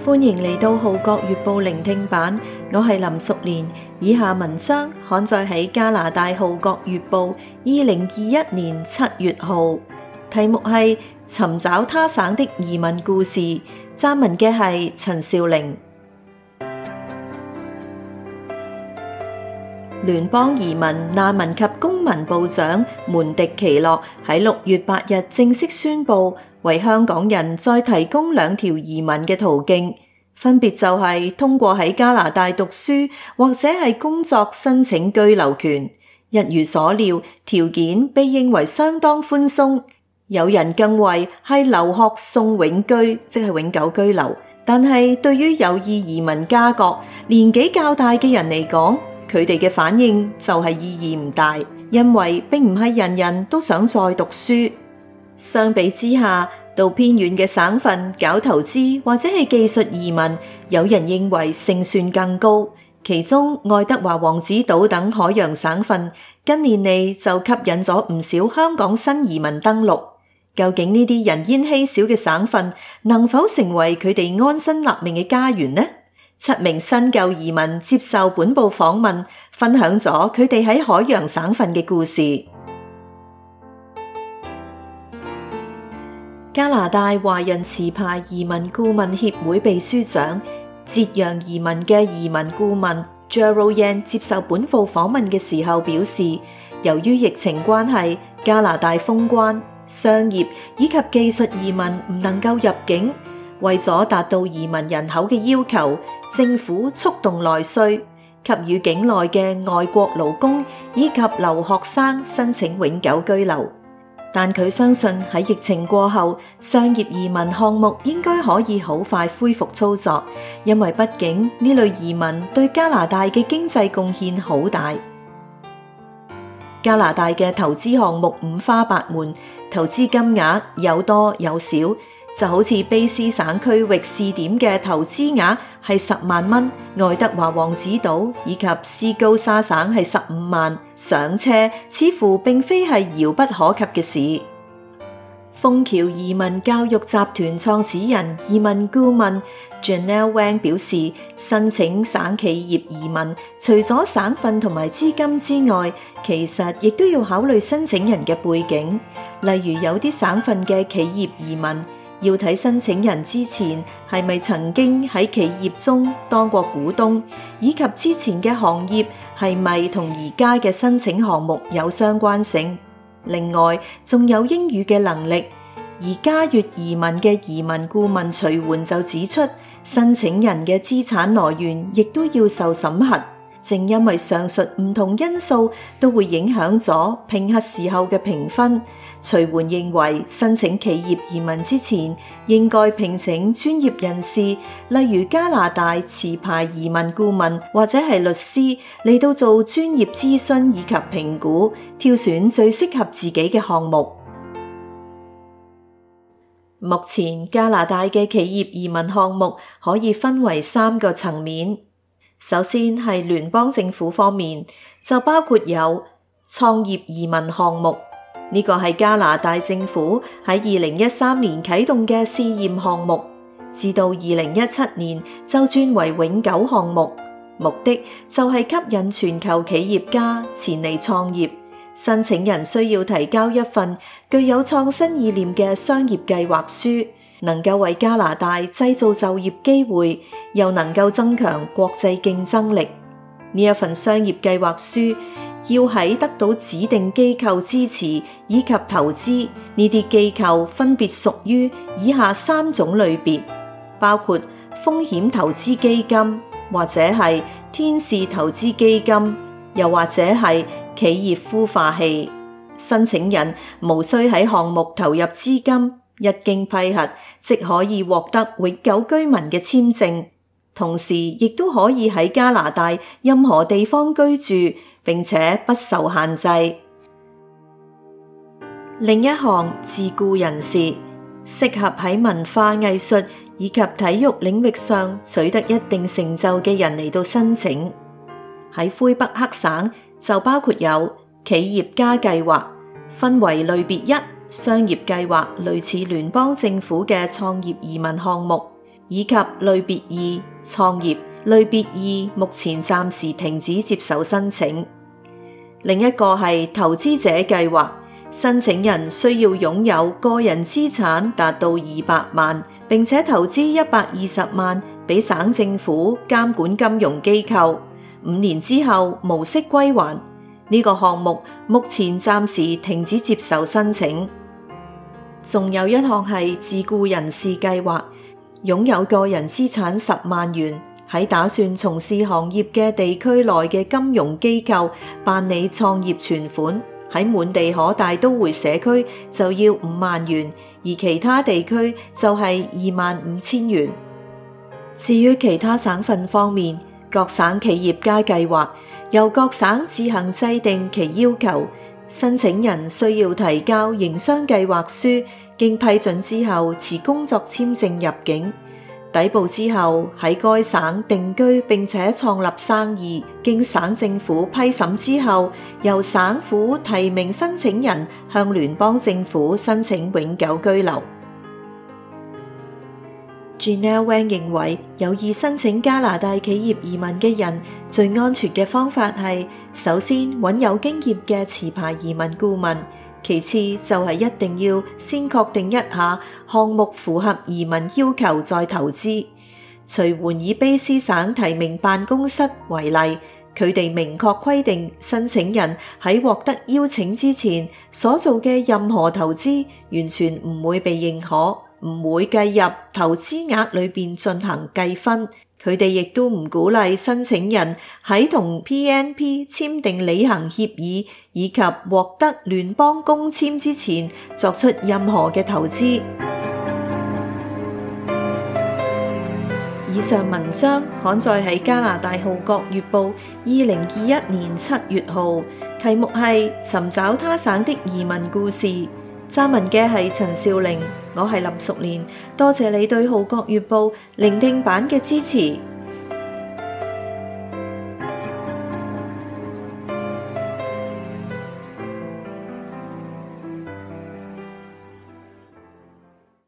歡迎嚟到《號角月報》聆聽版，我係林淑蓮。以下文章刊載喺加拿大《號角月報》2021年7月號，題目係尋找他省的移民故事，撰文嘅係陳兆玲。聯邦移民、難民及公民部長門迪奇諾喺6月8日正式宣布，為香港人再提供2條移民嘅途徑，分別就係通過喺加拿大讀書或者係工作申請居留權。一如所料，條件被認為相當寬鬆，有人更為係留學送永居，即係永久居留。但係對於有意移民加國、年紀較大嘅人嚟講，佢哋嘅反應就係意義唔大，因為並唔係人人都想再讀書。相比之下，到偏遠嘅省份搞投資或者係技術移民，有人認為勝算更高。其中愛德華王子島等海洋省份近年嚟就吸引咗唔少香港新移民登陸。究竟呢啲人煙稀少嘅省份能否成為佢哋安身立命嘅家園呢？7名新舊移民接受本報訪問，分享咗佢哋喺海洋省份嘅故事。加拿大華人持牌移民顧問協會秘書長、捷陽移民嘅移民顧問 Gerald Yan 接受本報訪問嘅時候表示，由於疫情關係，加拿大封關，商業以及技術移民唔能夠入境。為咗達到移民人口嘅要求，政府促動內需，給予境內嘅外國勞工以及留學生申請永久居留。但佢相信喺疫情過後，商業移民項目應該可以好快恢復操作，因為畢竟呢類移民對加拿大嘅經濟貢獻好大。加拿大嘅投資項目五花八門，投資金額有多有少。就好似卑詩省區域試點嘅投資額係10萬蚊，愛德華王子島以及斯高沙省係15萬，上車似乎並非係遙不可及嘅事。楓橋移民教育集團創始人、移民顧問 Janelle Wang 表示，申請省企業移民，除咗省份同埋資金之外，其實亦都要考慮申請人嘅背景，例如有啲省份嘅企業移民，要睇申請人之前係咪曾經喺企業中當過股東，以及之前嘅行業係咪同而家嘅申請項目有相關性。另外，仲有英語嘅能力。而加越移民嘅移民顧問徐媛就指出，申請人嘅資產來源亦都要受審核。正因為上述唔同因素都會影響咗評核時候嘅評分，徐媛認為申請企業移民之前應該聘請專業人士，例如加拿大持牌移民顧問或者係律師嚟到做專業諮詢以及評估，挑選最適合自己嘅項目。目前加拿大嘅企業移民項目可以分為3個層面。首先係聯邦政府方面，就包括有創業移民項目，呢個係加拿大政府喺2013年啟動嘅試驗項目，至到2017年就轉為永久項目，目的就係吸引全球企業家前嚟創業。申請人需要提交一份具有創新意念嘅商業計劃書，能夠為加拿大製造就業機會，又能夠增強國際競爭力。呢一份商業計劃書要喺得到指定機構支持以及投資，呢啲機構分別屬於以下3種類別，包括風險投資基金，或者係天使投資基金，又或者係企業孵化器。申請人無需喺項目投入資金，一經批核即可以獲得永久居民嘅簽證，同時亦都可以喺加拿大任何地方居住，並且不受限制。另一項自僱人士，適合喺文化藝術以及體育領域上取得一定成就嘅人嚟到申請。喺魁北克省就包括有企業家計劃，分為類別1，商業計劃類似聯邦政府嘅創業移民項目， 以及類別二創業。類別二目前暫時停止接受申請。另一個係投資者計劃，申請人需要擁有個人資產達到200萬，並且投資120萬俾省政府監管金融機構，5年之後無息歸還。呢個項目目前暫時停止接受申請。仲有一項係自僱人士計劃，擁有個人資產10萬元，喺打算從事行業嘅地區內嘅金融機構辦理創業存款，喺滿地可大都會社區就要5萬元，而其他地區就係25000元。至於其他省份方面，各省企業家計劃由各省自行制定其要求，申請人需要提交營商計劃書，經批准之後持工作簽證入境。抵埗之後喺該省定居並且創立生意，經省政府批審之後，由省府提名申請人向聯邦政府申請永久居留。Janelle Wang 認為，有意申請加拿大企業移民嘅人，最安全嘅方法係首先揾有經驗嘅持牌移民顧問，其次就係一定要先確定一下項目符合移民要求再投資。隨援以卑詩省提名辦公室為例，佢哋明確規定申請人喺獲得邀請之前所做嘅任何投資完全唔會被認可，唔會計入投資額裏邊進行計分。佢哋亦都唔鼓勵申請人喺同 PNP 簽訂履行協議以及獲得聯邦工簽之前作出任何嘅投資。以上文章刊載喺加拿大《號角月報》2021年7月號，題目係尋找他省的移民故事。撰文嘅係陳少玲，我係林淑蓮，多謝你對《號角月報》聆聽版嘅支持。